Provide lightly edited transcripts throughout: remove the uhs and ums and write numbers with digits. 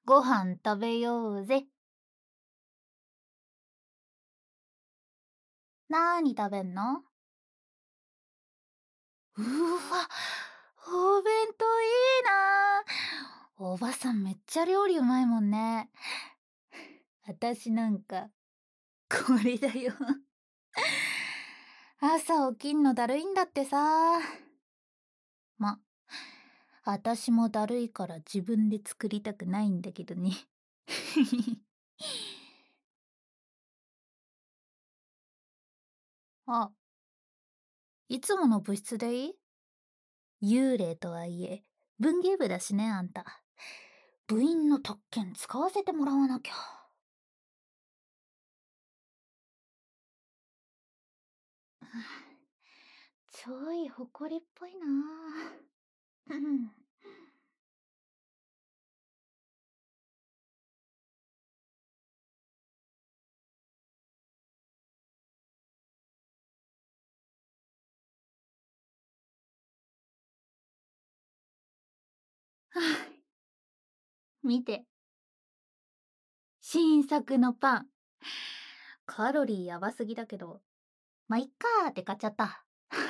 ご飯食べようぜ。なーに食べんの？うわ、お弁当いいな。おばさんめっちゃ料理うまいもんね。あたしなんか、これだよ。朝起きんのだるいんだってさ。ま、あたしもだるいから自分で作りたくないんだけどね。あ、いつもの部室でいい？幽霊とはいえ、文芸部だしね、あんた。部員の特権使わせてもらわなきゃ。ちょい誇りっぽいな。うん。はあ、見て。新作のパン。カロリーやばすぎだけど、まあ、いっかーって買っちゃった。は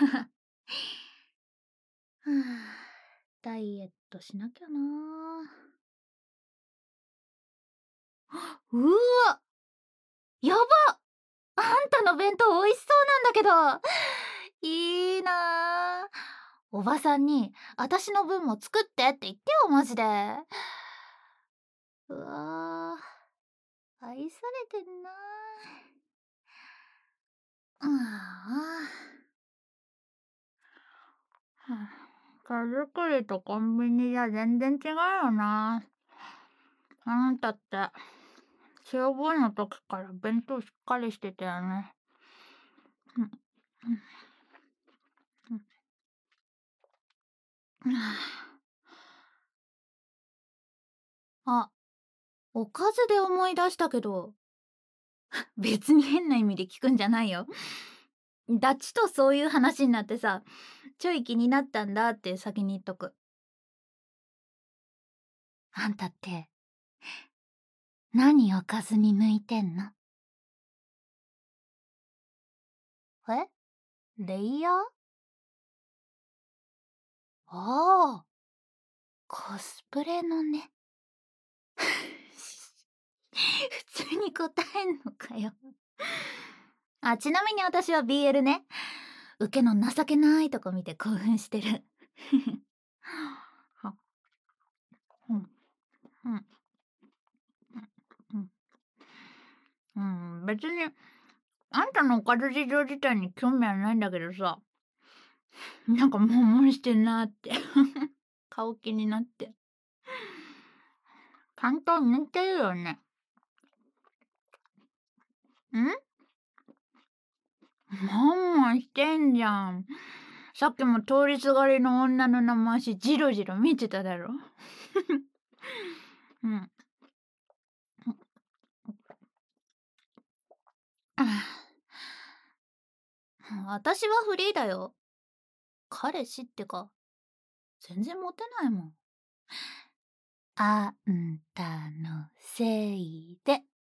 あ、ダイエットしなきゃな。うわ、やば、あんたの弁当美味しそうなんだけど。いいなあ。おばさんに、あたしの分も作ってって言ってよ、マジで。うわあ、愛されてんな。ああ。はあ、手作りとコンビニじゃ全然違うよな。あんたって、中坊の時から弁当しっかりしてたよね。うん、うん、うん。あ、おかずで思い出したけど、別に変な意味で聞くんじゃないよ。ダチとそういう話になってさ、ちょい気になったんだって先に言っとく。あんたって、何おかずに向いてんの？え？レイヤー？ああ、コスプレのね。普通に答えんのかよ。あ、ちなみに私は BL ね。受けの情けないとこ見て興奮してる。は、うん、うん、うん、うん、別に、あんたのおかず事情自体に興味はないんだけどさ、なんかモンモンしてんなって。顔気になって。担当抜いてるよね。ん？モンモンしてんじゃん。さっきも通りすがりの女の名前しジロジロ見てただろ。うん。私はフリーだよ。彼氏ってか、全然モテないもん。あんたのせいで。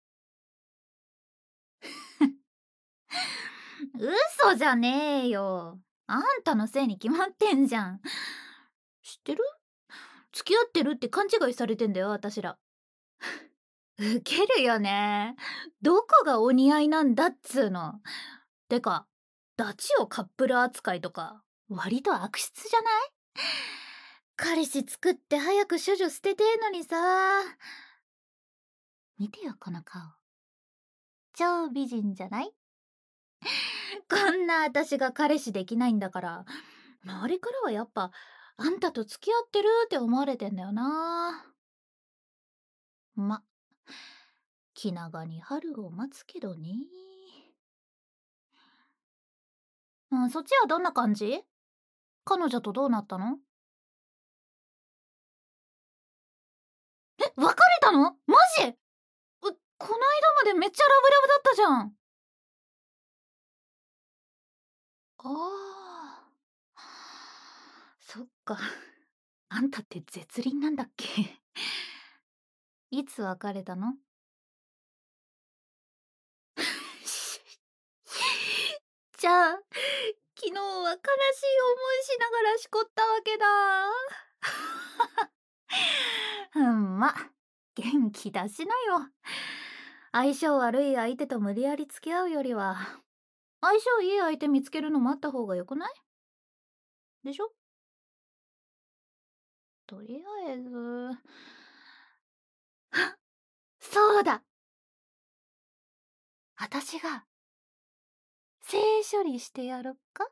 嘘じゃねえよ。あんたのせいに決まってんじゃん。知ってる？付き合ってるって勘違いされてんだよ、私ら。ウケるよね。どこがお似合いなんだっつーの。てか、ダチをカップル扱いとか、割と悪質じゃない？彼氏作って早く処女捨ててえのにさ。見てよ、この顔。超美人じゃない？こんな私が彼氏できないんだから、周りからはやっぱ、あんたと付き合ってるって思われてんだよな。ま、気長に春を待つけどね。うん、そっちはどんな感じ？彼女とどうなったの？え、別れたの？マジ？この間までめっちゃラブラブだったじゃん。ああ。そっか。あんたって絶倫なんだっけ？ いつ別れたの？じゃあ、昨日は悲しい思いしながらしこったわけだ。ま、元気出しなよ。相性悪い相手と無理やり付き合うよりは、相性いい相手見つけるの待った方がよくない？でしょ？とりあえずそうだ！あたしが性処理してやろっか？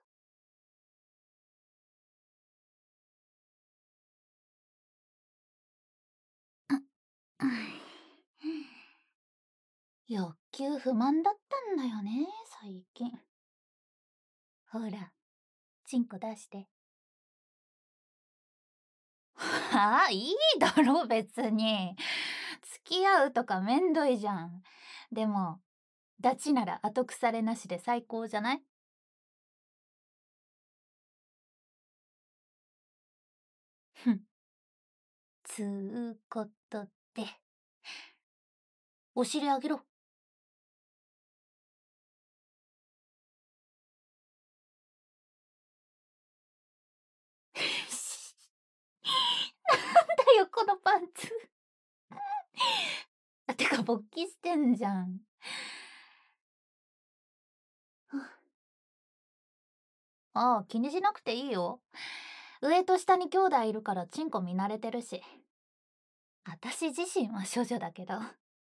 うん。欲求不満だったんだよね、最近。ほら、チンコ出して。はあ、いいだろ、別に。付き合うとかめんどいじゃん。でも、ダチなら後腐れなしで最高じゃない？ふん。つうことで、お尻あげろ。なんだよ、このパンツ。てか、勃起してんじゃん。ああ、気にしなくていいよ。上と下に兄弟いるからチンコ見慣れてるし。私自身は処女だけど。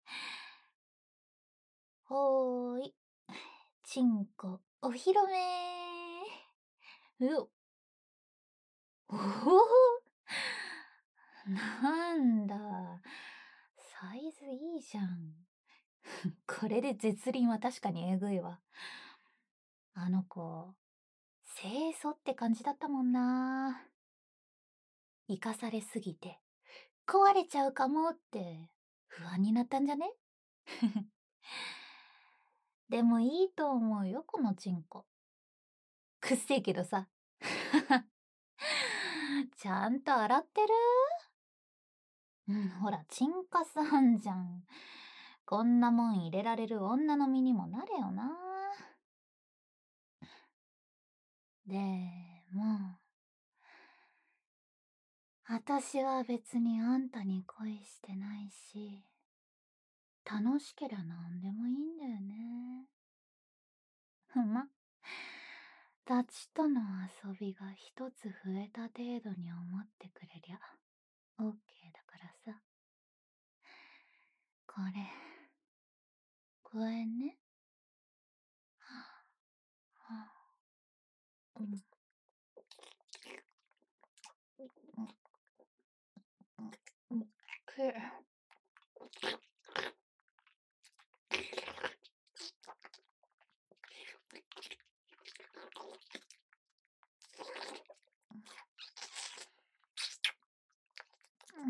ほーい。チンコ、お披露目。おお、なんだ。サイズいいじゃん。これで絶倫は確かにえぐいわ。あの子、清楚って感じだったもんな。生かされすぎて、壊れちゃうかもって不安になったんじゃね？でもいいと思うよ、このチンコ。くっせえけどさ。ちゃんと洗ってる？うん、ほら、チンカスあんじゃん。こんなもん入れられる女の身にもなれよな。でも、私は別にあんたに恋してないし、楽しけりゃなんでもいいんだよね。ま、ダチとの遊びが一つ増えた程度に思ってくれりゃ、オッケーだからさ。これ、加えね。うん、うん、く、うん、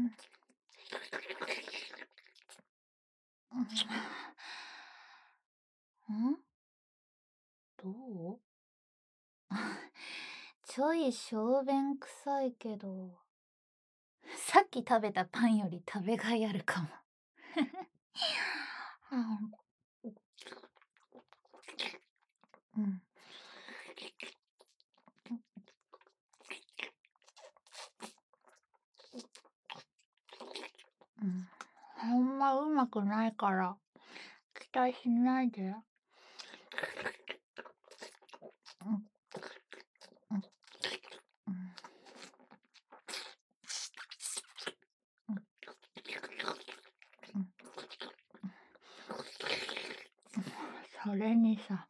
うん、どう？ちょい小便臭いけど、さっき食べたパンより食べがいあるかも。うん、うん、ほんまうまくないから期待しないで。うん、うん、うん、うん、それにさ、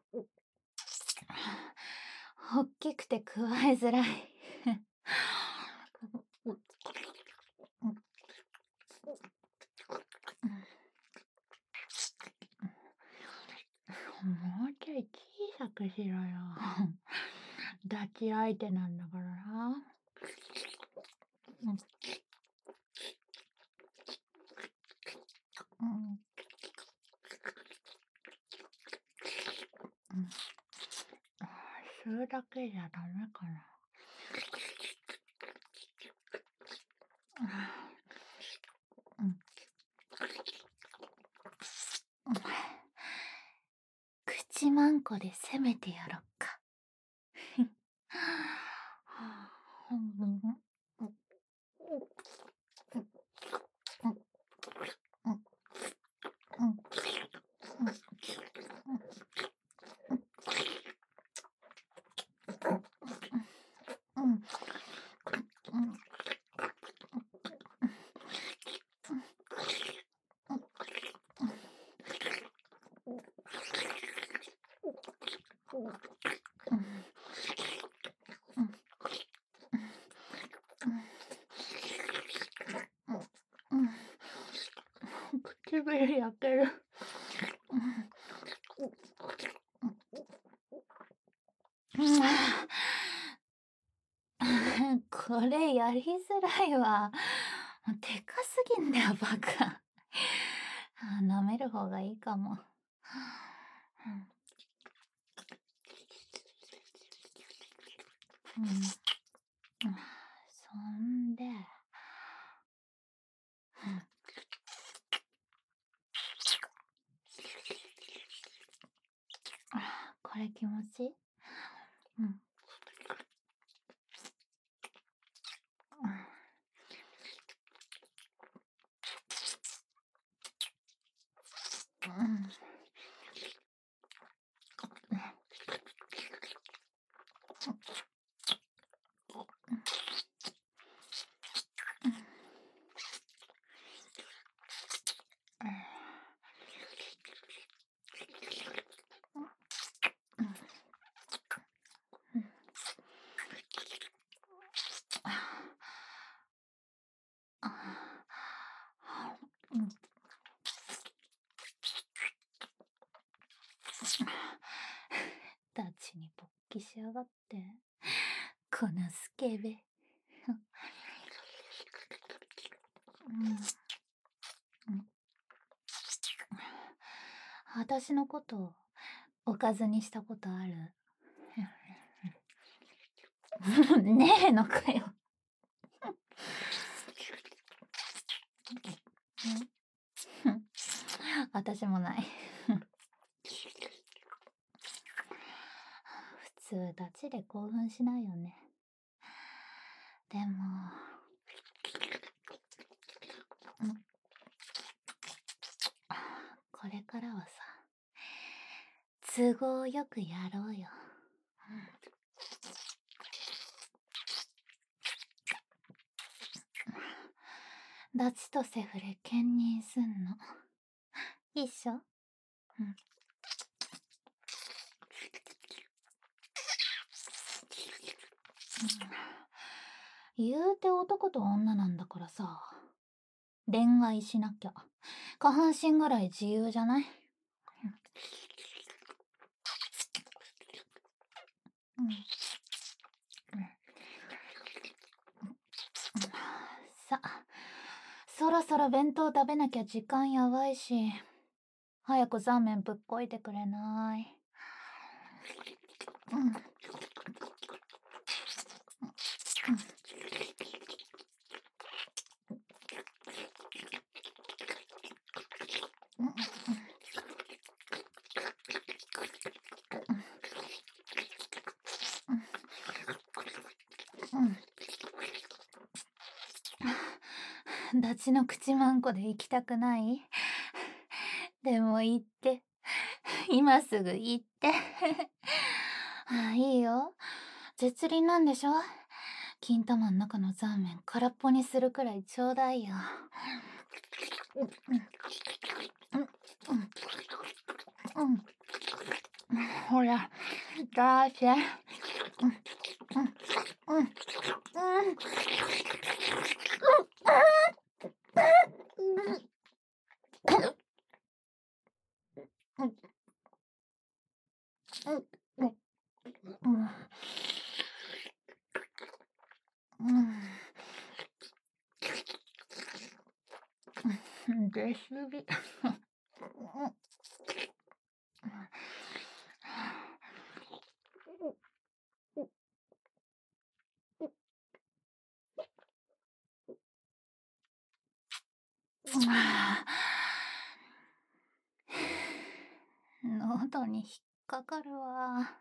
大きくて加えづらい。もうちょい小さくしろよ。抱き相手なんだからな。うん、うん、うん。吸うだけじゃダメかな。うん、 こで攻めてやろっか。唇焼ける。これやりづらいわ。でかすぎんだよ、バカ。舐める方がいいかも。そんで、これ気持ちいい？ダチに勃起しやがって。このスケベ。私のことおかずにしたことある？ねえのかよ。私もない。普通ダチで興奮しないよね。でもこれからはさ、都合よくやろうよ。ダチとセフレ兼任すんの。一緒？言うて男と女なんだからさ、恋愛しなきゃ下半身ぐらい自由じゃない？さ、そろそろ弁当食べなきゃ時間やばいし、早くザーメンぶっこいてくれない？ダチの口まんこで行きたくない？でも行って。今すぐ行って。いいよ。絶倫なんでしょ？金玉の中のザーメン空っぽにするくらいちょうだいよ。ほら、出して。出すぎ。喉に引っかかるわ。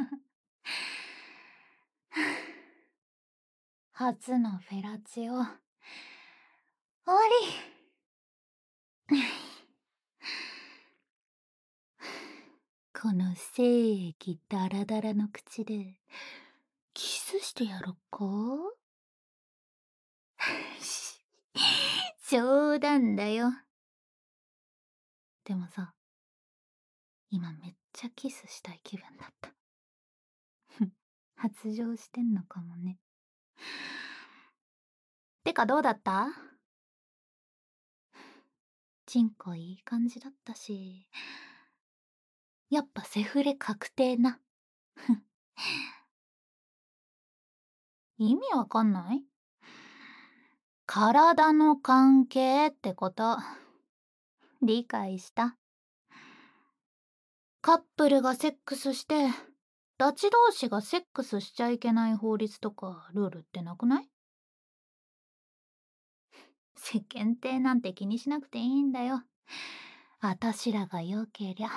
初のフェラチオ終わり。この精液ダラダラの口でキスしてやろっか。冗談だよ。でもさ、今めっちゃキスしたい気分だった。発情してんのかもね。てかどうだった？チンコいい感じだったし、やっぱセフレ確定な。意味わかんない？体の関係ってこと。理解した？カップルがセックスして、ダチ同士がセックスしちゃいけない法律とかルールってなくない？世間体なんて気にしなくていいんだよ。あたしらが良けりゃ。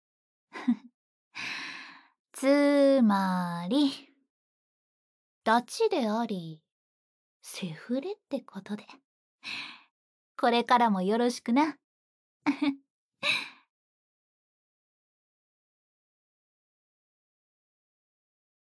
つまり、ダチであり、セフレってことで。これからもよろしくな。